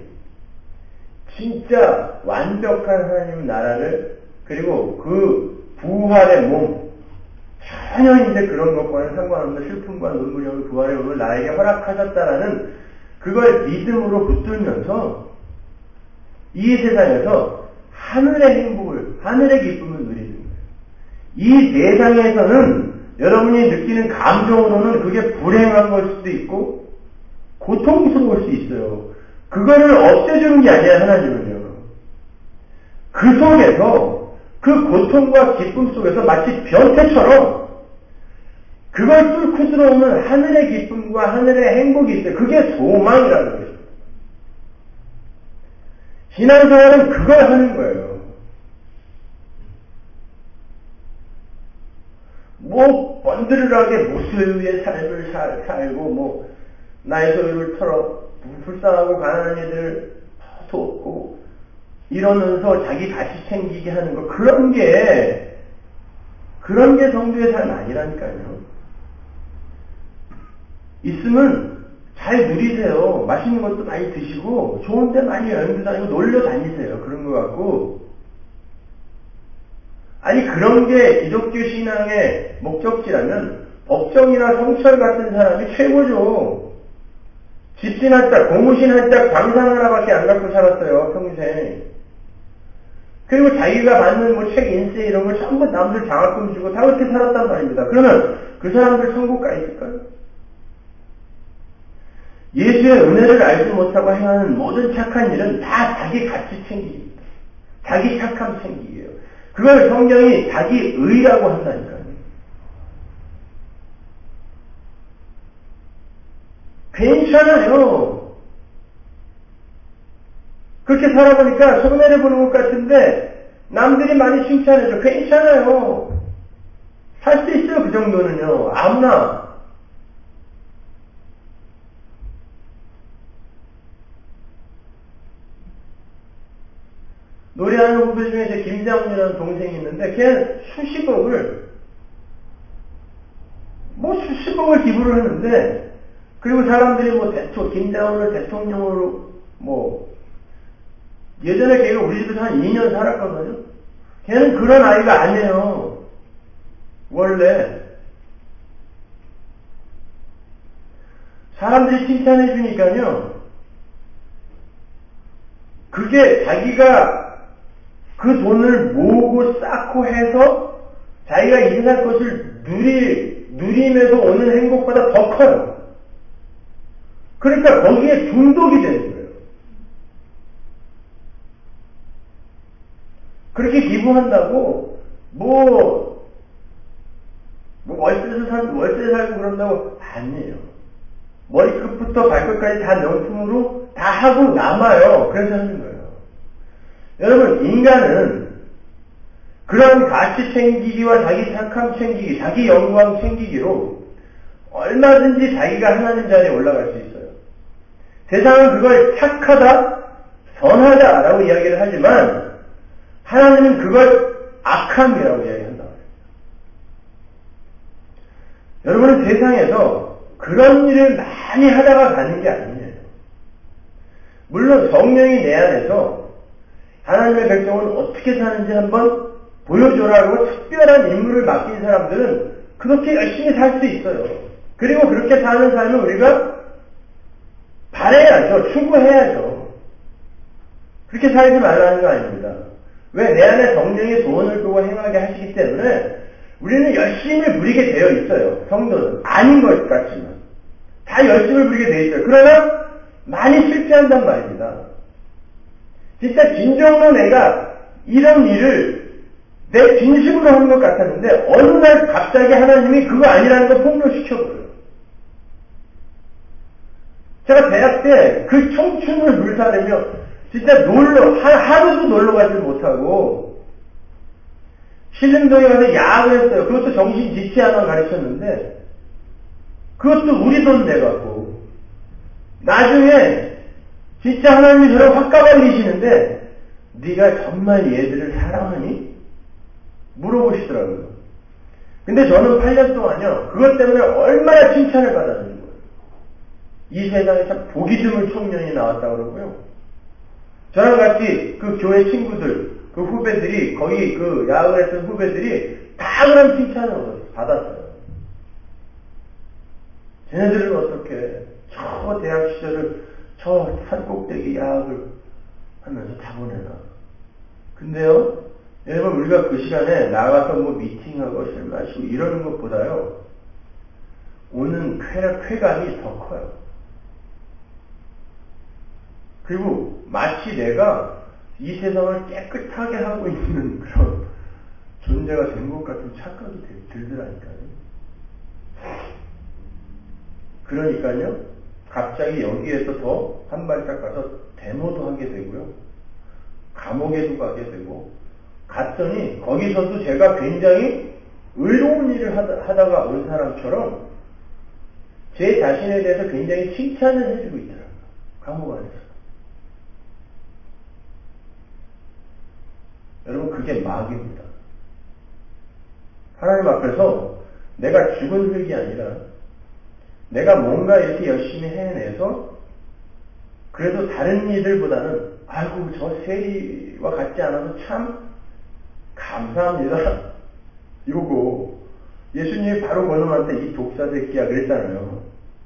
진짜 완벽한 하나님 나라를 그리고 그 부활의 몸 전혀 이제 그런 것과는 상관없는 슬픔과 눈물이 오는 부활의 몸을 나에게 허락하셨다라는 그걸 믿음으로 붙들면서 이 세상에서 하늘의 행복을 하늘의 기쁨을 누리는 거예요. 이 세상에서는 여러분이 느끼는 감정으로는 그게 불행한 걸 수도 있고 고통스러울 수 있어요. 그거를 없애주는 게 아니라 하나님은요. 그 속에서 그 고통과 기쁨 속에서 마치 변태처럼 그걸 뚫고 들어오는 하늘의 기쁨과 하늘의 행복이 있어요. 그게 소망이라는 거예요. 신앙생활은 그걸 하는 거예요. 뭐 번드르르하게 무소유의 삶을 살, 살고 뭐 나의 소유를 털어 불쌍하고 가난한 이들을 돕고 이러면서 자기 가치 챙기게 하는 거 그런 게 그런 게 성도의 삶 아니라니까요. 있으면 잘 누리세요. 맛있는 것도 많이 드시고 좋은 데 많이 여행도 다니고 놀러 다니세요. 그런 거 갖고 아니 그런 게 기독교 신앙의 목적지라면 법정이나 성철 같은 사람이 최고죠. 집신 한 짝, 고무신 한 짝, 장상 하나밖에 안 갖고 살았어요. 평생. 그리고 자기가 받는 뭐 책 인세 이런 걸 전부 남들 장학금 주고 다 그렇게 살았단 말입니다. 그러면 그 사람들 천국 가 있을까요? 예수의 은혜를 알지 못하고 행하는 모든 착한 일은 다 자기 가치 챙기기입니다. 자기 착함 챙기기예요. 그걸 성경이 자기 의라고 한다니까요. 괜찮아요. 그렇게 살아보니까 손해를 보는 것 같은데 남들이 많이 칭찬해줘. 괜찮아요. 살 수 있어요. 그 정도는요. 아무나. 노래하는 후배 중에 제 김장훈이라는 동생이 있는데 걔는 수십억을 뭐 수십억을 기부를 하는데 그리고 사람들이 뭐 대통령, 김장훈을 대통령으로 뭐 예전에 걔가 우리 집에서 한 이 년 살았거든요. 걔는 그런 아이가 아니에요. 원래 사람들이 칭찬해 주니까요. 그게 자기가 그 돈을 모으고 쌓고 해서 자기가 이 세상 것을 누리, 누리면서 오는 행복보다 더 커요. 그러니까 거기에 중독이 되는 거예요. 그렇게 기부한다고 뭐, 뭐 월세에서 살, 월세 살고 그런다고 아니에요. 머리끝부터 발끝까지 다 명품으로 다 하고 남아요. 그래서 하는 거예요. 여러분, 인간은 그런 가치 챙기기와 자기 착함 챙기기, 자기 영광 챙기기로 얼마든지 자기가 하나님 자리에 올라갈 수 있어요. 세상은 그걸 착하다, 선하다라고 이야기를 하지만 하나님은 그걸 악함이라고 이야기한다. 여러분은 세상에서 그런 일을 많이 하다가 가는 게 아니에요. 물론 성령이 내 안에서 하나님의 백성은 어떻게 사는지 한번 보여줘라고 특별한 임무를 맡긴 사람들은 그렇게 열심히 살 수 있어요. 그리고 그렇게 사는 삶을 우리가 바라야죠. 추구해야죠. 그렇게 살지 말라는 거 아닙니다. 왜? 내 안에 성령의 소원을 두고 행하게 하시기 때문에 우리는 열심을 부리게 되어 있어요. 성도는. 아닌 것 같지만. 다 열심을 부리게 되어 있어요. 그러나 많이 실패한단 말입니다. 진짜 진정으로 내가 이런 일을 내 진심으로 하는 것 같았는데 어느 날 갑자기 하나님이 그거 아니라는 걸 폭로시켜버려요. 제가 대학 때 그 청춘을 불사르며 진짜 놀러, 하루도 놀러 가지 못하고 신림동에 가서 야학을 했어요. 그것도 정신 지체야만 가르쳤는데 그것도 우리 돈 내갖고 나중에 진짜 하나님이 저를 확 까발리시는데 네가 정말 얘들을 사랑하니? 물어보시더라고요. 근데 저는 팔 년 동안요 그것 때문에 얼마나 칭찬을 받았는지 거예요. 이 세상에 참 보기 드물 청년이 나왔다 그러고요. 저랑 같이 그 교회 친구들, 그 후배들이, 거기 그 야학을 했던 후배들이 다 그런 칭찬을 받았어요. 쟤네들은 어떻게 저 대학 시절을 저 산꼭대기 야학을 하면서 다 보내나. 근데요, 여러분 우리가 그 시간에 나가서 뭐 미팅하고 술 마시고 이러는 것보다요, 오는 쾌, 쾌감이 더 커요. 그리고 마치 내가 이 세상을 깨끗하게 하고 있는 그런 존재가 된 것 같은 착각이 들더라니까요. 그러니까요, 갑자기 여기에서 더 한 발짝 가서 데모도 하게 되고요. 감옥에도 가게 되고, 갔더니 거기서도 제가 굉장히 의로운 일을 하다, 하다가 온 사람처럼 제 자신에 대해서 굉장히 칭찬을 해주고 있더라고요. 감옥 안에서. 여러분, 그게 마귀입니다. 하나님 앞에서 내가 죽은 흙이 아니라 내가 뭔가 이렇게 열심히 해내서 그래도 다른 이들보다는 아이고 저 세리와 같지 않아서 참 감사합니다. 요거 예수님이 바로 그놈한테 이 독사 새끼야 그랬잖아요.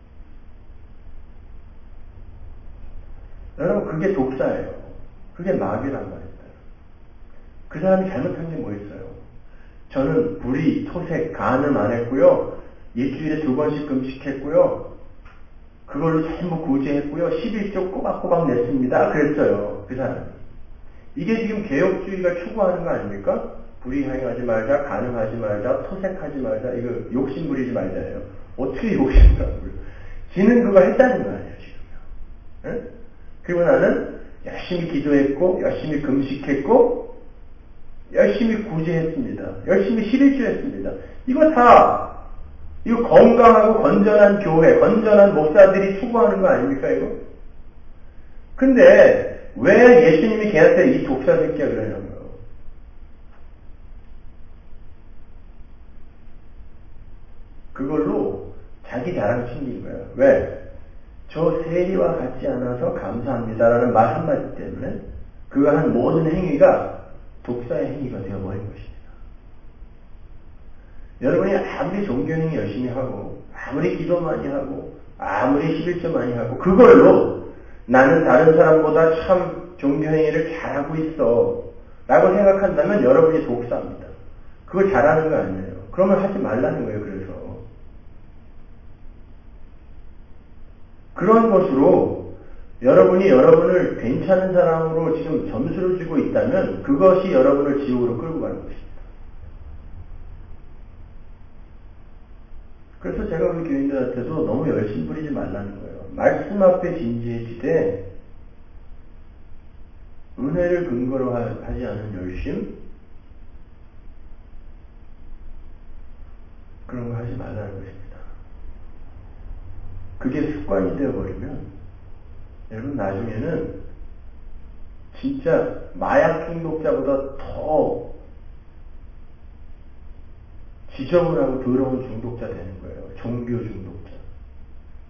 여러분 그게 독사예요. 그게 마귀란 말입니다. 그 사람이 잘못한 게 뭐 있어요? 저는 불의, 토색, 간음 안 했고요. 일주일에 두 번씩 금식했고요. 그걸로 전부 구제했고요. 십일조 꼬박꼬박 냈습니다. 그랬어요. 그 사람이. 이게 지금 개혁주의가 추구하는 거 아닙니까? 불의행하지 말자, 간음하지 말자, 토색하지 말자, 이거 욕심 부리지 말자예요. 어떻게 욕심을 부려? 지는 그거 했다는 거 아니에요, 지금요. 네? 그리고 나는 열심히 기도했고, 열심히 금식했고, 열심히 구제했습니다. 열심히 십일조 했습니다. 이거 다 이거 건강하고 건전한 교회, 건전한 목사들이 추구하는 거 아닙니까, 이거? 근데 왜 예수님이 걔한테 이 독사 새끼야 그러냐고요. 그걸로 자기 자랑 챙긴 거예요. 왜? 저 세리와 같지 않아서 감사합니다라는 말 한마디 때문에 그가 한 모든 행위가 독사의 행위가 되어버린 것입니다. 여러분이 아무리 종교행위 열심히 하고 아무리 기도 많이 하고 아무리 십일조 많이 하고 그걸로 나는 다른 사람보다 참 종교행위를 잘하고 있어 라고 생각한다면 여러분이 독사입니다. 그걸 잘하는 거 아니에요. 그러면 하지 말라는 거예요. 그래서 그런 것으로 여러분이 여러분을 괜찮은 사람으로 지금 점수를 주고 있다면 그것이 여러분을 지옥으로 끌고 가는 것입니다. 그래서 제가 우리 교인들한테도 너무 열심 부리지 말라는 거예요. 말씀 앞에 진지해지되 은혜를 근거로 하지 않은 열심 그런 거 하지 말라는 것입니다. 그게 습관이 되어버리면 여러분 나중에는 진짜 마약 중독자보다 더 지저분하고 더러운 중독자 되는 거예요. 종교 중독자.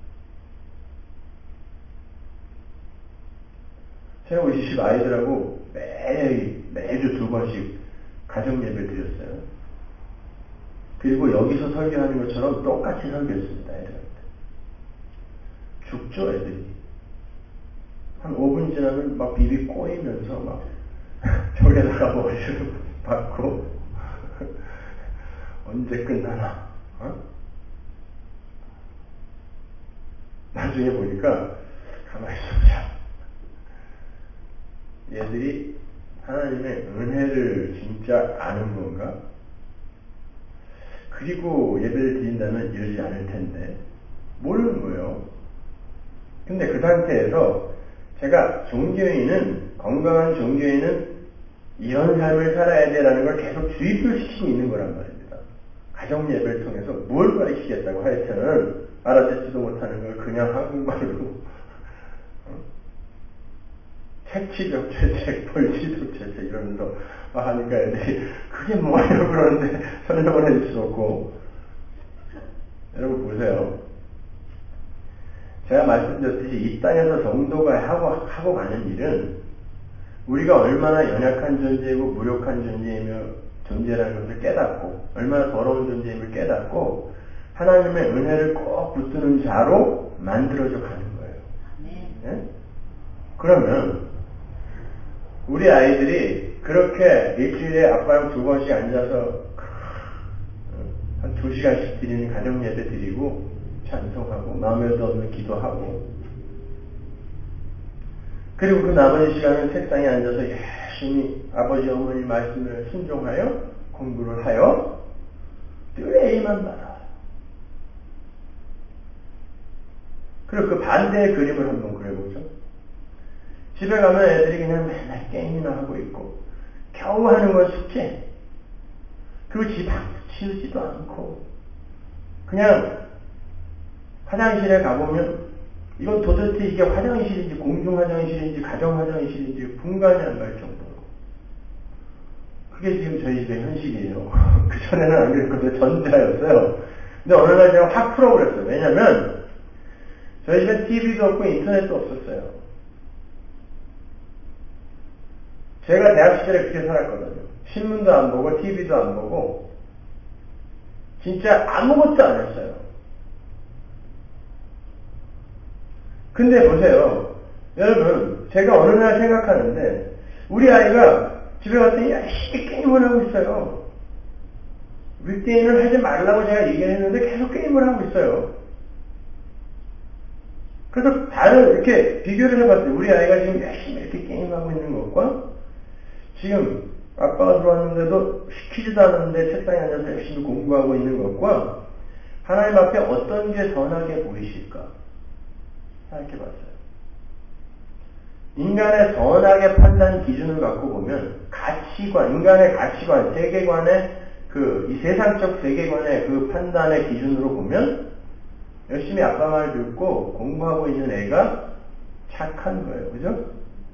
제가 우리 집 아이들하고 매, 매주 두 번씩 가정 예배 드렸어요. 그리고 여기서 설교하는 것처럼 똑같이 설교했습니다. 애들한테. 죽죠, 애들이. 한 오 분 지나면 막 비비 꼬이면서 막 벽에다가 머리를 박고 언제 끝나나? 어? 나중에 보니까 가만히 있어보자. 얘들이 하나님의 은혜를 진짜 아는 건가? 그리고 예배를 드린다면 이러지 않을 텐데 모르는 거예요. 근데 그 상태에서 제가 종교인은, 건강한 종교인은 이런 삶을 살아야 되라는 걸 계속 주입을 시키고 있는 거란 말입니다. 가정 예배를 통해서 뭘 가르치겠다고 하여튼은 알아듣지도 못하는 걸 그냥 한국말로 어? 책치벽죄책, 벌치벽죄책 이러면서 하니까 애들이 그게 뭐냐고 그러는데 설명을 해줄 수 없고. 여러분 보세요. 제가 말씀드렸듯이 이 땅에서 성도가 하고, 하고 가는 일은 우리가 얼마나 연약한 존재이고 무력한 존재이며 존재라는 것을 깨닫고 얼마나 더러운 존재임을 깨닫고 하나님의 은혜를 꼭 붙드는 자로 만들어져 가는 거예요. 네? 그러면 우리 아이들이 그렇게 일주일에 아빠랑 두 번씩 앉아서 한 두 시간씩 드리는 가정 예배 드리고 찬송하고 마음에도 없는 기도하고 그리고 그 나머지 시간은 책상에 앉아서 열심히 아버지 어머니 말씀을 순종하여 공부를 하여 늘 A만 받아. 그리고 그 반대의 그림을 한번 그려보죠. 집에 가면 애들이 그냥 맨날 게임이나 하고 있고 겨우 하는 건 숙제. 그리고 집 밖도 치우지도 않고 그냥 화장실에 가보면 이건 도대체 이게 화장실인지 공중 화장실인지 가정 화장실인지 분간이 안 갈 정도로 그게 지금 저희 집의 현실이에요. 그전에는 안 그랬거든요. 전자였어요. 근데 어느 날 제가 확 풀어버렸어요. 왜냐면 저희 집엔 티비도 없고 인터넷도 없었어요. 제가 대학 시절에 그렇게 살았거든요. 신문도 안 보고 티비도 안 보고 진짜 아무것도 안 했어요. 근데 보세요. 여러분 제가 어느 날 생각하는데 우리 아이가 집에 갔더니 열심히 게임을 하고 있어요. 윗게임을 하지 말라고 제가 얘기를 했는데 계속 게임을 하고 있어요. 그래서 다른 이렇게 비교를 해봤어요. 우리 아이가 지금 열심히 이렇게 게임하고 있는 것과 지금 아빠가 들어왔는데도 시키지도 않았는데 책상에 앉아서 열심히 공부하고 있는 것과 하나님 앞에 어떤 게 선하게 보이실까 생각해봤어요. 인간의 선하게 판단 기준을 갖고 보면 가치관, 인간의 가치관, 세계관의 그 이 세상적 세계관의 그 판단의 기준으로 보면 열심히 아빠 말 듣고 공부하고 있는 애가 착한 거예요. 그죠?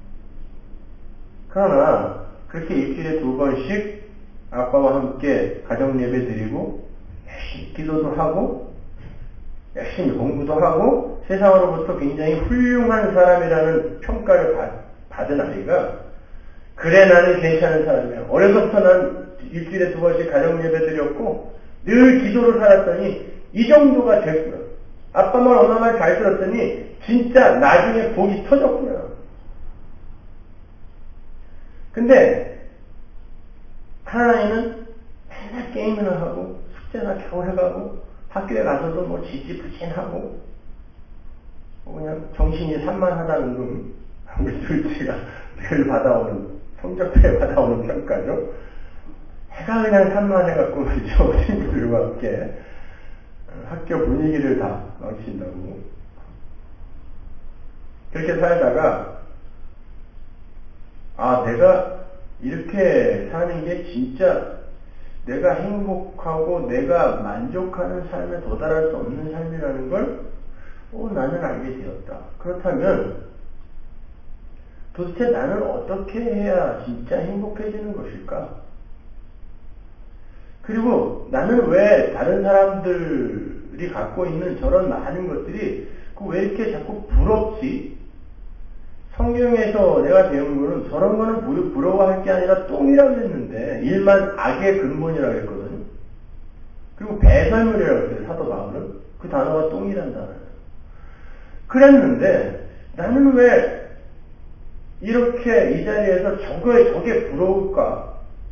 그러나 그렇게 일주일에 두 번씩 아빠와 함께 가정 예배 드리고 열심히 기도도 하고 열심히 공부도 하고 세상으로부터 굉장히 훌륭한 사람이라는 평가를 받, 받은 아이가 그래 나는 괜찮은 사람이야. 어려서부터 난 일주일에 두 번씩 가정 예배 드렸고 늘 기도로 살았더니 이 정도가 됐구나. 아빠 말 엄마 말 잘 들었더니 진짜 나중에 복이 터졌구나. 근데 하나님은 맨날 게임이나 하고 숙제나 겨우 해가고 학교에 가서도 뭐 지지부진하고 뭐 그냥 정신이 산만하다는 둥 우리 둘째가 늘 받아오는 성적표에 받아오는 평가죠. 해가 그냥 산만해갖고 말이죠. 친구들과 함께 학교 분위기를 다 망친다고 그렇게 살다가 아 내가 이렇게 사는 게 진짜 내가 행복하고 내가 만족하는 삶에 도달할 수 없는 삶이라는 걸 어, 나는 알게 되었다. 그렇다면 도대체 나는 어떻게 해야 진짜 행복해지는 것일까? 그리고 나는 왜 다른 사람들이 갖고 있는 저런 많은 것들이 왜 이렇게 자꾸 부럽지? 성경 성경에서 내가 배운 거는 저런 거는 부러워할 게 아니라 똥이라고 했는데 일만 악의 근본이라고 했거든요. 그리고 배설물이라고 했어요. 사도 바울은. 그 단어가 똥이란 단어예요. 그랬는데 나는 왜 이렇게 이 자리에서 저거에 저게 부러울까?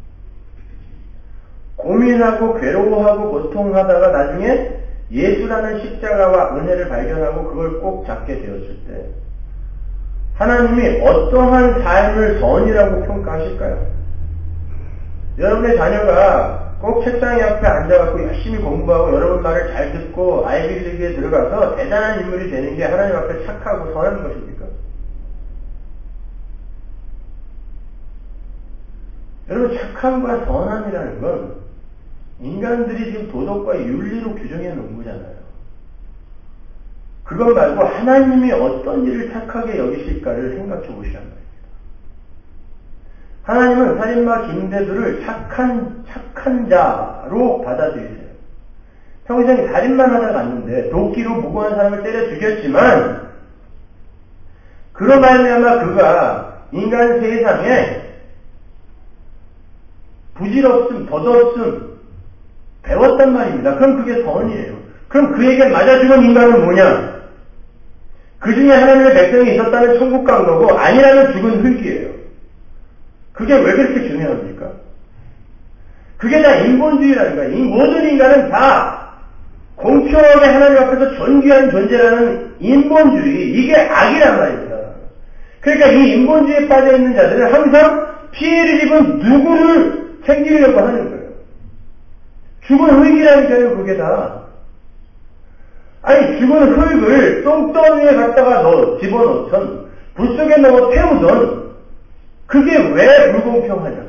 고민하고 괴로워하고 고통하다가 나중에 예수라는 십자가와 은혜를 발견하고 그걸 꼭 잡게 되었을 때 하나님이 어떠한 삶을 선이라고 평가하실까요? 여러분의 자녀가 꼭 책상 옆에 앉아갖고 열심히 공부하고 여러분 말을 잘 듣고 아이비리그에 들어가서 대단한 인물이 되는 게 하나님 앞에 착하고 선한 것입니까? 여러분, 착함과 선함이라는 건 인간들이 지금 도덕과 윤리로 규정해 놓은 거잖아요. 그것 말고 하나님이 어떤 일을 착하게 여기실까를 생각해 보시란 말입니다. 하나님은 살인마 김대두를 착한, 착한 자로 받아들이세요. 평생 살인만 하다 갔는데 도끼로 무고한 사람을 때려 죽였지만 그로 말미암아 그가 인간 세상에 부질없음, 덧없음 배웠단 말입니다. 그럼 그게 선이에요. 그럼 그에게 맞아 죽은 인간은 뭐냐? 그 중에 하나님의 백성이 있었다는 천국 간 거고 아니라면 죽은 흙이에요. 그게 왜 그렇게 중요합니까? 그게 다 인본주의라는 거예요. 이 모든 인간은 다 공평하게 하나님 앞에서 존귀한 존재라는 인본주의, 이게 악이란 말입니다. 그러니까 이 인본주의에 빠져있는 자들은 항상 피해를 입은 누구를 챙기려고 하는 거예요. 죽은 흙이라니까요, 그게 다. 아니, 죽은 흙을 똥덩이에 갖다가 넣어, 집어넣던, 불 속에 넣어 태우던, 그게 왜 불공평하냐고.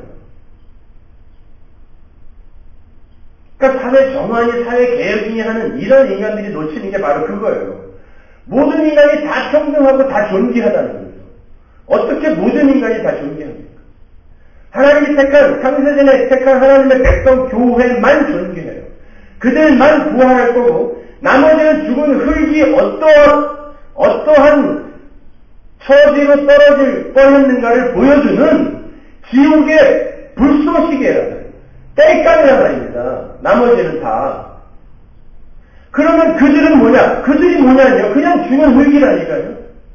그러니까 사회 정환이, 사회 개혁이니 하는 이런 인간들이 놓치는 게 바로 그거예요. 모든 인간이 다 평등하고 다 존귀하다는 거죠. 어떻게 모든 인간이 다 존귀합니까? 하나님이 택한, 창세전에 택한 하나님의 백성 교회만 존귀해요. 그들만 부활할 거고, 나머지는 죽은 흙이 어떠한, 어떠한 처지로 떨어질 뻔했는가를 보여주는 지옥의 불쏘시개라는 땔감이란 말입니다. 나머지는 다. 그러면 그들은 뭐냐? 그들이 뭐냐면요. 그냥 죽은 흙이라니까요.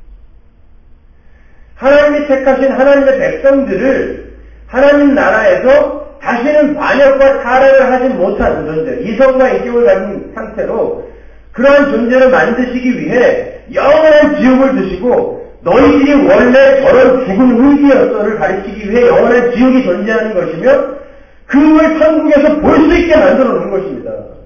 하나님이 택하신 하나님의 백성들을 하나님 나라에서 다시는 반역과 타락을 하지 못하는 존재, 이성과 인격을 가진 상태로 그러한 존재를 만드시기 위해 영원한 지옥을 드시고 너희들이 원래 저런 죽은 흙이었어를 가르치기 위해 영원한 지옥이 존재하는 것이며 그걸 천국에서 볼 수 있게 만들어 놓은 것입니다.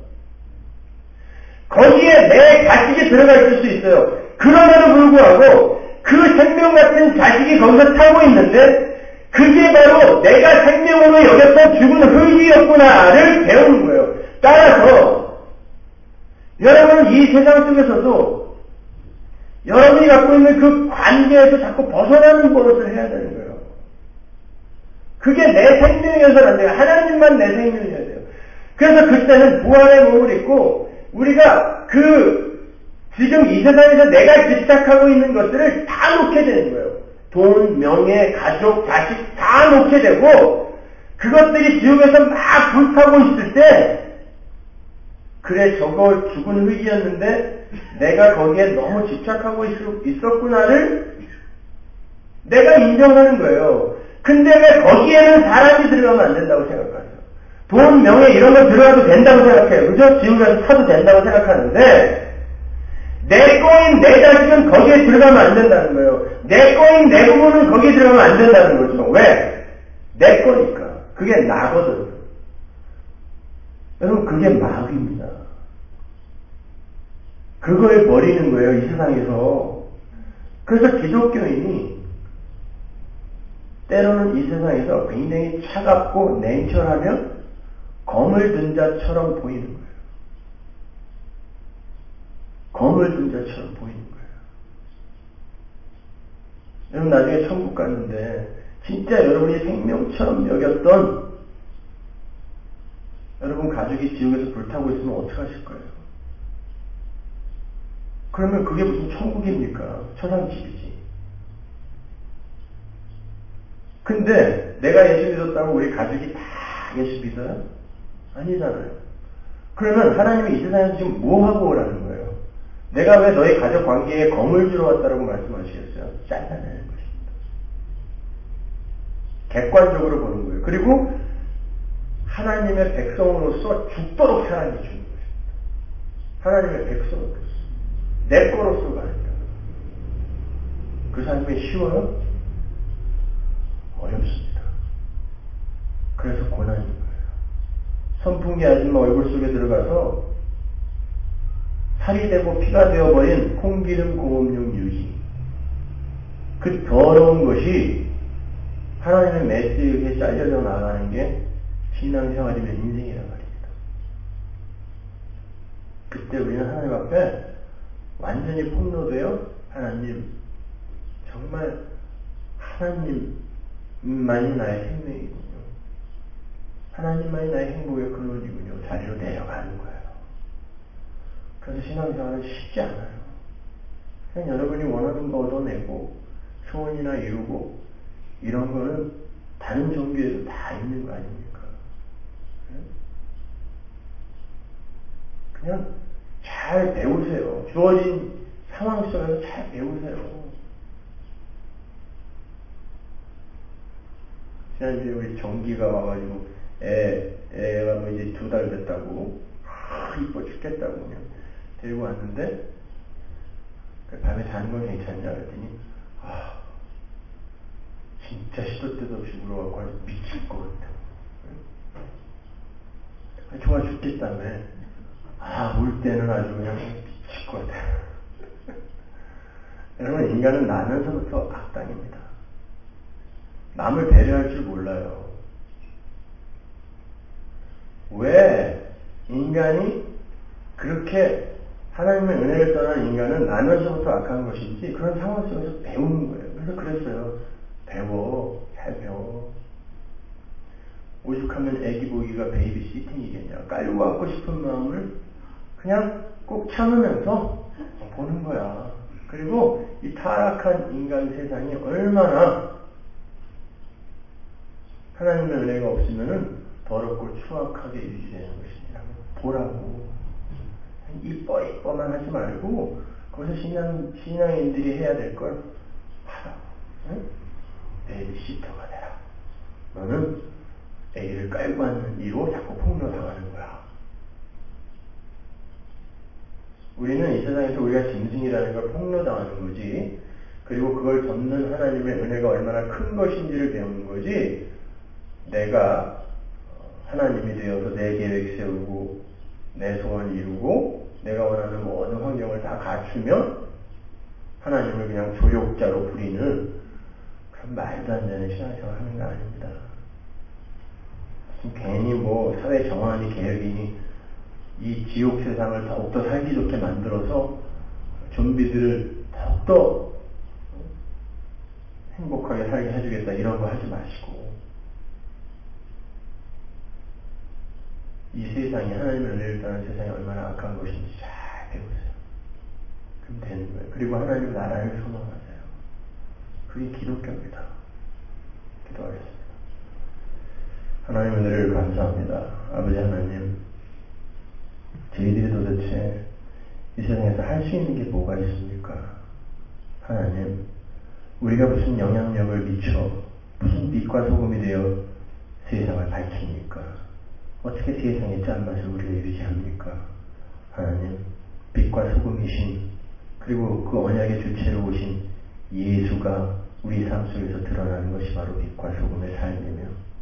거기에 내 자식이 들어가 있을 수 있어요. 그럼에도 불구하고 그 생명 같은 자식이 거기서 살고 있는데 그게 바로 내가 생명으로 여겼던 죽은 흙이었구나를 배우는 거예요. 따라서 여러분은 이 세상 속에서도 여러분이 갖고 있는 그 관계에서 자꾸 벗어나는 버릇을 해야 되는 거예요. 그게 내 생명이어서는 안 돼요. 하나님만 내 생명이어야 돼요. 그래서 그때는 부활의 몸을 입고 우리가 그 지금 이 세상에서 내가 집착하고 있는 것들을 다 놓게 되는 거예요. 돈, 명예, 가족, 자식 다 놓게 되고 그것들이 지옥에서 막 불타고 있을 때 그래 저거 죽은 흙이었는데 내가 거기에 너무 집착하고 있었구나를 내가 인정하는 거예요. 근데 왜 거기에는 사람이 들어가면 안 된다고 생각하세요? 돈, 명예 이런 거 들어가도 된다고 생각해요. 그죠? 지옥에서 타도 된다고 생각하는데 내 거인 내 자식은 거기에 들어가면 안 된다는 거예요. 내 거인 내 부모는 거기에 들어가면 안 된다는 거죠. 왜? 내 거니까. 그게 나거든요. 여러분 그게 마귀입니다. 그걸 버리는 거예요. 이 세상에서. 그래서 기독교인이 때로는 이 세상에서 굉장히 차갑고 냉철하며 검을 든 자처럼 보이는 거예요. 검을 든 자처럼 보이는 거예요. 여러분 나중에 천국 갔는데 진짜 여러분이 생명처럼 여겼던 여러분 가족이 지옥에서 불타고 있으면 어떡하실 거예요? 그러면 그게 무슨 천국입니까? 천상집이지. 근데 내가 예수 믿었다고 우리 가족이 다 예수 믿어요? 아니잖아요. 그러면 하나님이 이 세상에서 지금 뭐 하고 오라는 거예요? 내가 왜 너희 가족 관계에 검을 주러 왔다라고 말씀하시겠어요? 잘라내는 것입니다. 객관적으로 보는 거예요. 그리고 하나님의 백성으로서 죽도록 사랑해 주는 것입니다. 하나님의 백성으로서. 내 거로서가 아니라. 그 삶이 쉬워요? 어렵습니다. 그래서 고난인 거예요. 선풍기 아줌마 얼굴 속에 들어가서 살이 되고 피가 되어버린 콩기름 공업용 유기. 그 더러운 것이 하나님의 메시지에 의해 잘려져 나가는 게 신앙생활이면 인생이란 말입니다. 그때 우리는 하나님 앞에 완전히 폭로되어 하나님, 정말 하나님만이 나의 생명이군요. 하나님만이 나의 행복의 근원이군요. 자리로 내려가는 거예요. 그래서 신앙생활은 쉽지 않아요. 그냥 여러분이 원하는 거 얻어내고 소원이나 이루고 이런 거는 다른 종교에도 다 있는 거 아닙니까? 그냥 잘 배우세요. 주어진 상황 속에서 잘 배우세요. 지난주에 우리 정기가 와가지고 애, 애가 뭐 이제 두 달 됐다고 아, 이뻐 죽겠다고 그냥 데리고 왔는데 밤에 자는 건 괜찮냐 그랬더니 아 진짜 시도 때도 없이 울어갖고 아주 미칠 것 같다고. 아, 좋아 죽겠다며. 아, 울 때는 아주 그냥 미칠 것 같아요. 여러분, 인간은 나면서부터 악당입니다. 남을 배려할 줄 몰라요. 왜 인간이 그렇게 하나님의 은혜를 떠난 인간은 나면서부터 악한 것인지 그런 상황 속에서 배우는 거예요. 그래서 그랬어요. 배워. 잘 배워. 오죽하면 애기 보기가 베이비 시팅이겠냐. 깔고 안고 싶은 마음을 그냥 꼭 참으면서 보는 거야. 그리고 이 타락한 인간 세상이 얼마나 하나님의 은혜가 없으면은 더럽고 추악하게 유지되는 것이냐고 보라고. 이뻐 이뻐만 하지 말고 거기서 신앙, 신앙인들이 해야 될 걸 하라고. 응? 베이비시터가 되라. 너는 애기를 깔고 앉는 이로 자꾸 폭로당하는 거야. 우리는 이 세상에서 우리가 짐승이라는 걸 폭로당하는 거지. 그리고 그걸 덮는 하나님의 은혜가 얼마나 큰 것인지를 배우는 거지. 내가 하나님이 되어서 내 계획 세우고 내 소원 이루고 내가 원하는 모든 환경을 다 갖추면 하나님을 그냥 조력자로 부리는 그런 말도 안 되는 신앙생활 하는 거 아닙니다. 괜히 뭐 사회 정화니 개혁이니 이 지옥 세상을 더욱더 살기 좋게 만들어서 좀비들을 더욱더 행복하게 살게 해주겠다 이런 거 하지 마시고 이 세상이 하나님의 은혜를 따는 세상이 얼마나 악한 것인지 잘 배우세요. 그럼 되는 거예요. 그리고 하나님 나라를 소망하세요. 그게 기독교입니다. 기도하겠습니다. 하나님 은혜를 감사합니다. 아버지 하나님, 저희들이 도대체 이 세상에서 할 수 있는 게 뭐가 있습니까? 하나님, 우리가 무슨 영향력을 미쳐 무슨 빛과 소금이 되어 세상을 밝힙니까? 어떻게 세상의 짠맛을 우리가 유지합니까? 하나님, 빛과 소금이신 그리고 그 언약의 주체로 오신 예수가 우리 삶 속에서 드러나는 것이 바로 빛과 소금의 삶이며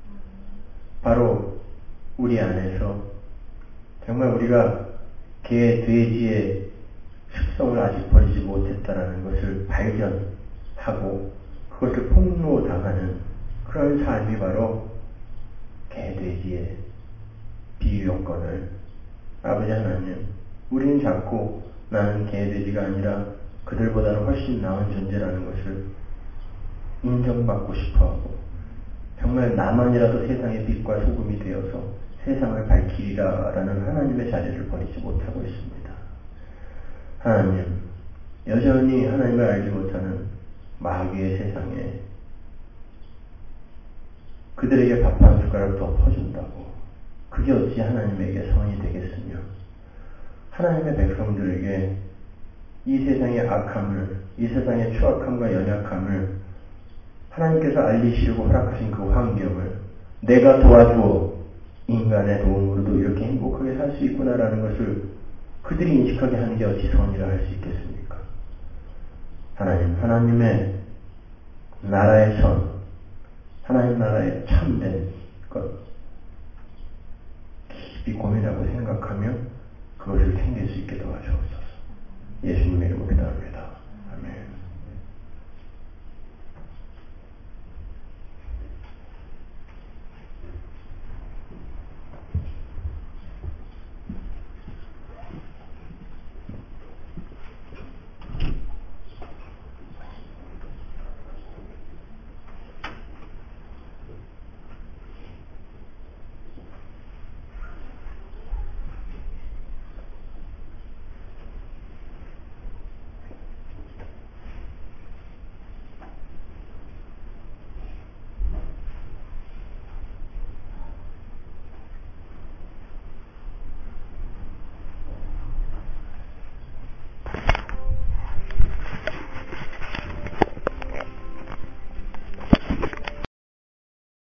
바로 우리 안에서 정말 우리가 개, 돼지의 습성을 아직 버리지 못했다라는 것을 발견하고 그것을 폭로당하는 그런 삶이 바로 개, 돼지의 비유 여건을 아버지 하나님, 우리는 자꾸 나는 개, 돼지가 아니라 그들보다는 훨씬 나은 존재라는 것을 인정받고 싶어하고 정말 나만이라도 세상의 빛과 소금이 되어서 세상을 밝히리라 라는 하나님의 자리를 버리지 못하고 있습니다. 하나님, 여전히 하나님을 알지 못하는 마귀의 세상에 그들에게 밥 한 숟가락 더 퍼준다고. 그게 어찌 하나님에게 선이 되겠으며, 하나님의 백성들에게 이 세상의 악함을, 이 세상의 추악함과 연약함을 하나님께서 알리시려고 허락하신 그 환경을 내가 도와주어 인간의 도움으로도 이렇게 행복하게 살 수 있구나라는 것을 그들이 인식하게 하는 게 어찌 선이라 할 수 있겠습니까? 하나님, 하나님의 나라의 선, 하나님 나라의 참된 것, 깊이 고민하고 생각하며 그것을 챙길 수 있게 도와주옵소서. 예수님의 이름으로 기도합니다.